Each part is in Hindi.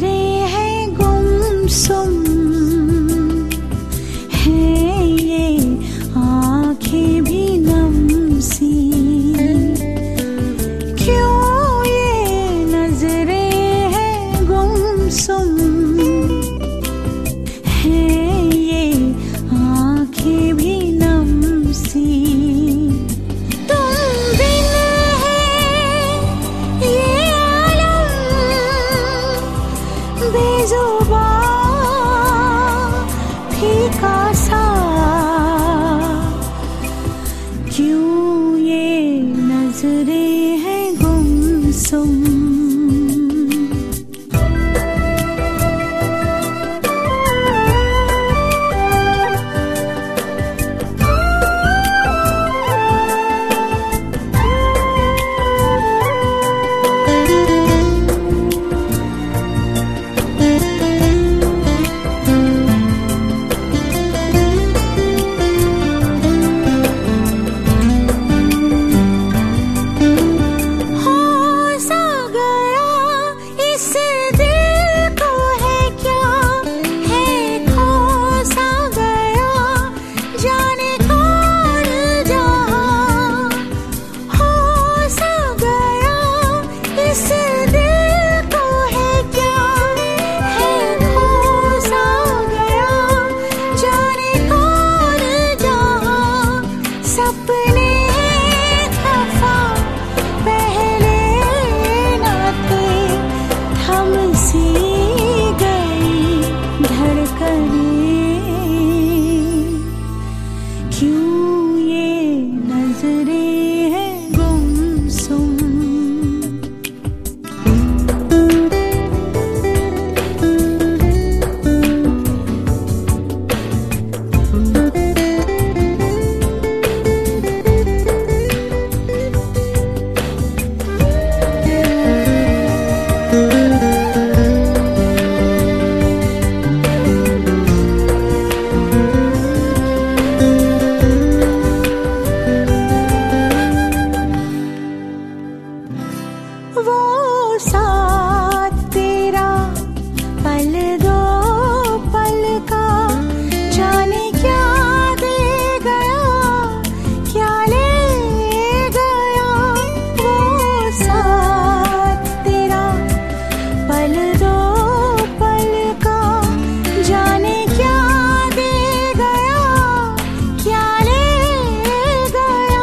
नजरें हैं गुमसुम हैं, ये आंखें भी नम सी। क्यों ये नजरें हैं गुमसुम हैं, ये आंखें भी नम सी। फीका सा क्यों ये नजरें हैं गुमसुम। क्यों ये नजरें हैं गुमसुम। वो साथ तेरा पल दो पल का जाने क्या दे गया, क्या ले गया। वो साथ तेरा पल दो पल का जाने क्या दे गया, क्या ले गया।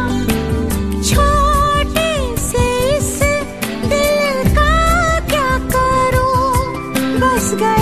छोटे से इस दिल का क्या करूं, बस गया।